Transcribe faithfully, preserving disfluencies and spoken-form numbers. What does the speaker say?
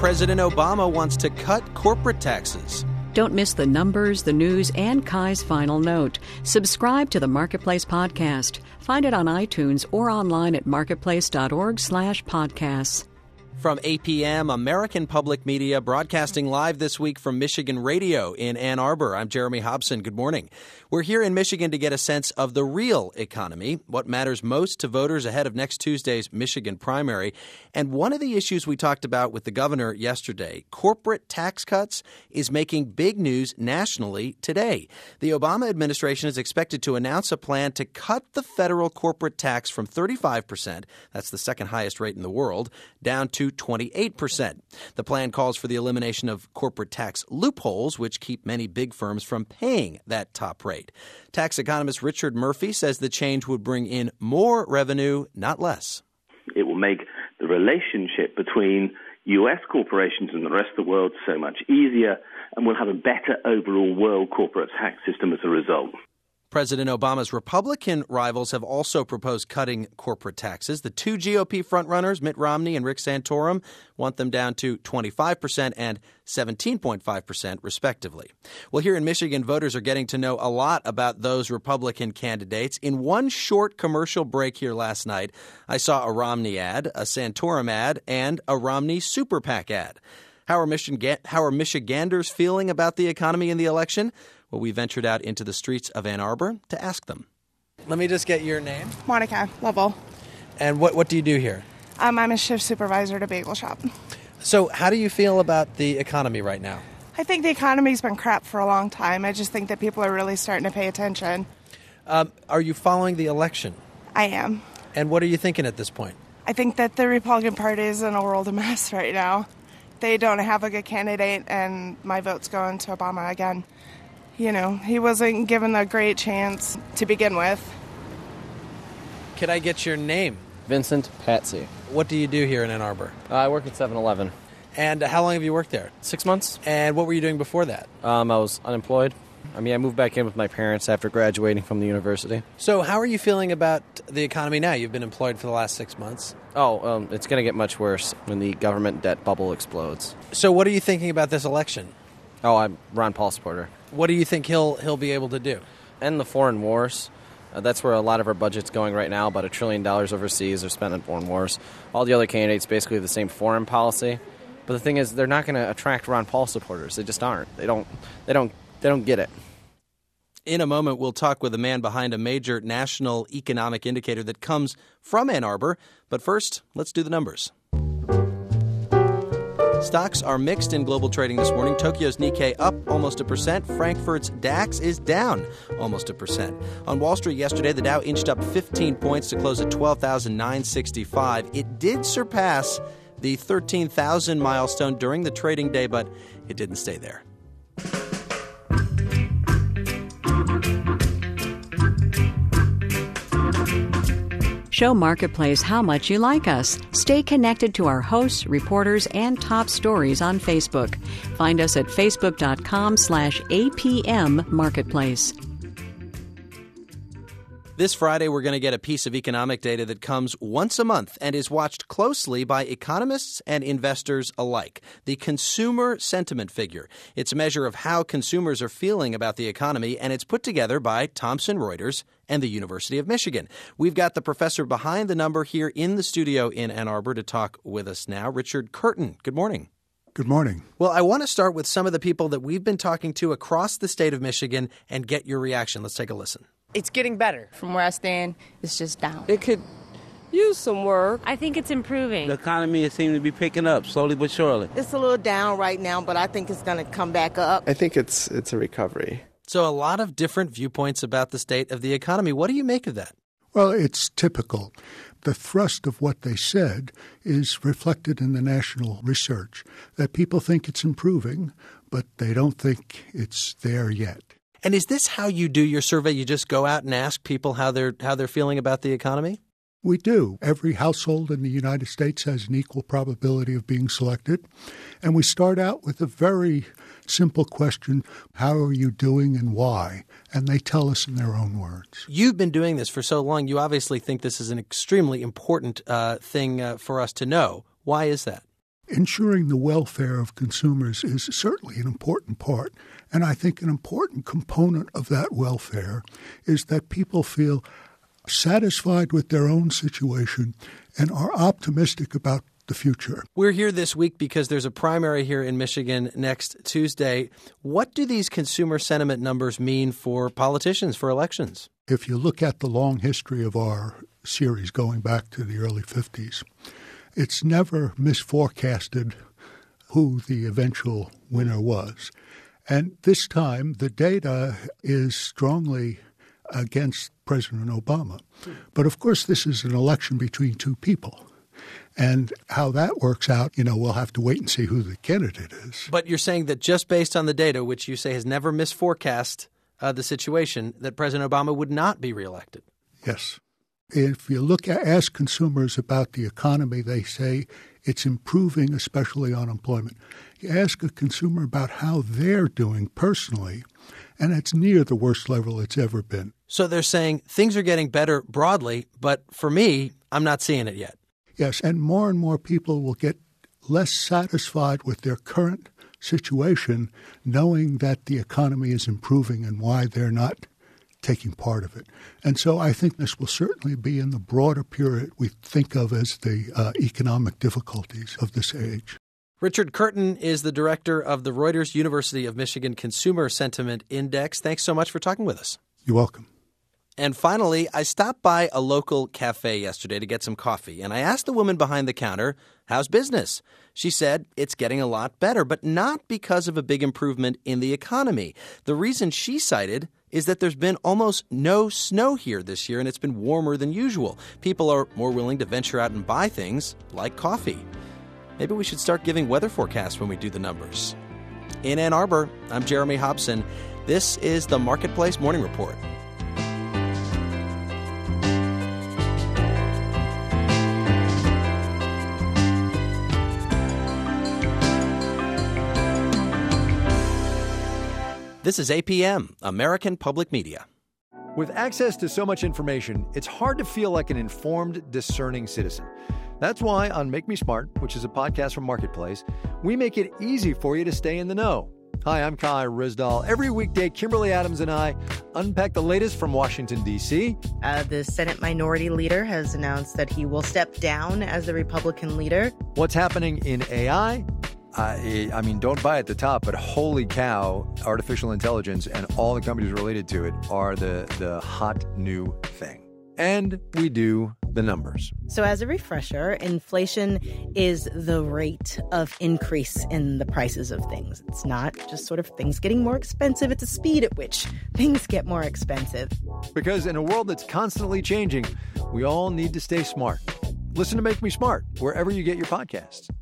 President Obama wants to cut corporate taxes. Don't miss the numbers, the news, and Kai's final note. Subscribe to the Marketplace Podcast. Find it on iTunes or online at marketplace.org slash podcasts. From A P M, American Public Media, broadcasting live this week from Michigan Radio in Ann Arbor. I'm Jeremy Hobson. Good morning. We're here in Michigan to get a sense of the real economy, what matters most to voters ahead of next Tuesday's Michigan primary. And one of the issues we talked about with the governor yesterday, corporate tax cuts, is making big news nationally today. The Obama administration is expected to announce a plan to cut the federal corporate tax from thirty-five percent, that's the second highest rate in the world, down to twenty-eight percent. The plan calls for the elimination of corporate tax loopholes, which keep many big firms from paying that top rate. Tax economist Richard Murphy says the change would bring in more revenue, not less. It will make the relationship between U S corporations and the rest of the world so much easier, and we'll have a better overall world corporate tax system as a result. President Obama's Republican rivals have also proposed cutting corporate taxes. The two G O P frontrunners, Mitt Romney and Rick Santorum, want them down to twenty-five percent and seventeen point five percent, respectively. Well, here in Michigan, voters are getting to know a lot about those Republican candidates. In one short commercial break here last night, I saw a Romney ad, a Santorum ad, and a Romney Super PAC ad. How are Michigan, how are Michiganders feeling about the economy and the election? Well, we ventured out into the streets of Ann Arbor to ask them. Let me just get your name. Monica Lovell. And what, what do you do here? Um, I'm a shift supervisor at a bagel shop. So how do you feel about the economy right now? I think the economy's been crap for a long time. I just think that people are really starting to pay attention. Um, are you following the election? I am. And what are you thinking at this point? I think that the Republican Party is in a world of mess right now. They don't have a good candidate, and my vote's going to Obama again. You know, he wasn't given a great chance to begin with. Could I get your name? Vincent Patsy. What do you do here in Ann Arbor? Uh, I work at seven eleven. And uh, how long have you worked there? Six months. And what were you doing before that? Um, I was unemployed. I mean, I moved back in with my parents after graduating from the university. So how are you feeling about the economy now? You've been employed for the last six months. Oh, um, it's going to get much worse when the government debt bubble explodes. So what are you thinking about this election? Oh, I'm Ron Paul supporter. What do you think he'll he'll be able to do? End the foreign wars. Uh, that's where a lot of our budget's going right now. About a trillion dollars overseas are spent on foreign wars. All the other candidates basically have the same foreign policy. But the thing is, they're not going to attract Ron Paul supporters. They just aren't. They don't. They don't. They don't get it. In a moment, we'll talk with a man behind a major national economic indicator that comes from Ann Arbor. But first, let's do the numbers. Stocks are mixed in global trading this morning. Tokyo's Nikkei up almost a percent. Frankfurt's DAX is down almost a percent. On Wall Street yesterday, the Dow inched up fifteen points to close at twelve thousand nine hundred sixty-five. It did surpass the thirteen thousand milestone during the trading day, but it didn't stay there. Show Marketplace how much you like us. Stay connected to our hosts, reporters, and top stories on Facebook. Find us at facebook.com slash APM Marketplace. This Friday, we're going to get a piece of economic data that comes once a month and is watched closely by economists and investors alike. The Consumer Sentiment Figure. It's a measure of how consumers are feeling about the economy, and it's put together by Thomson Reuters and the University of Michigan. We've got the professor behind the number here in the studio in Ann Arbor to talk with us now, Richard Curtin. Good morning. Good morning. Well, I want to start with some of the people that we've been talking to across the state of Michigan and get your reaction. Let's take a listen. It's getting better. From where I stand, it's just down. It could use some work. I think it's improving. The economy seems to be picking up slowly but surely. It's a little down right now, but I think it's going to come back up. I think it's it's a recovery. So a lot of different viewpoints about the state of the economy. What do you make of that? Well, it's typical. The thrust of what they said is reflected in the national research, that people think it's improving, but they don't think it's there yet. And is this how you do your survey? You just go out and ask people how they're how they're feeling about the economy? We do. Every household in the United States has an equal probability of being selected. And we start out with a very simple question, how are you doing and why? And they tell us in their own words. You've been doing this for so long. You obviously think this is an extremely important uh, thing uh, for us to know. Why is that? ensuring the welfare of consumers is certainly an important part. And I think an important component of that welfare is that people feel satisfied with their own situation and are optimistic about the future. We're here this week because there's a primary here in Michigan next Tuesday. What do these consumer sentiment numbers mean for politicians, for elections? If you look at the long history of our series going back to the early fifties, it's never misforecasted who the eventual winner was. And this time, the data is strongly against President Obama. But of course, this is an election between two people. And how that works out, you know, we'll have to wait and see who the candidate is. But you're saying that just based on the data, which you say has never misforecast uh, the situation, that President Obama would not be reelected? Yes. If you look at, ask consumers about the economy, they say it's improving, especially unemployment. You ask a consumer about how they're doing personally, and it's near the worst level it's ever been. So they're saying things are getting better broadly, but for me, I'm not seeing it yet. Yes, and more and more people will get less satisfied with their current situation, knowing that the economy is improving and why they're not taking part of it. And so I think this will certainly be in the broader period we think of as the uh, economic difficulties of this age. Richard Curtin is the director of the Reuters University of Michigan Consumer Sentiment Index. Thanks so much for talking with us. You're welcome. And finally, I stopped by a local cafe yesterday to get some coffee, and I asked the woman behind the counter, how's business? She said it's getting a lot better, but not because of a big improvement in the economy. The reason she cited is that there's been almost no snow here this year, and it's been warmer than usual. People are more willing to venture out and buy things like coffee. Maybe we should start giving weather forecasts when we do the numbers. In Ann Arbor, I'm Jeremy Hobson. This is the Marketplace Morning Report. This is A P M, American Public Media. With access to so much information, it's hard to feel like an informed, discerning citizen. That's why on Make Me Smart, which is a podcast from Marketplace, we make it easy for you to stay in the know. Hi, I'm Kai Rizdal. Every weekday, Kimberly Adams and I unpack the latest from Washington, D C Uh, the Senate Minority Leader has announced that he will step down as the Republican leader. What's happening in A I? I, I mean, don't buy at the top, but holy cow, artificial intelligence and all the companies related to it are the, the hot new thing. And we do the numbers. So as a refresher, inflation is the rate of increase in the prices of things. It's not just sort of things getting more expensive. It's a speed at which things get more expensive. Because in a world that's constantly changing, we all need to stay smart. Listen to Make Me Smart wherever you get your podcasts.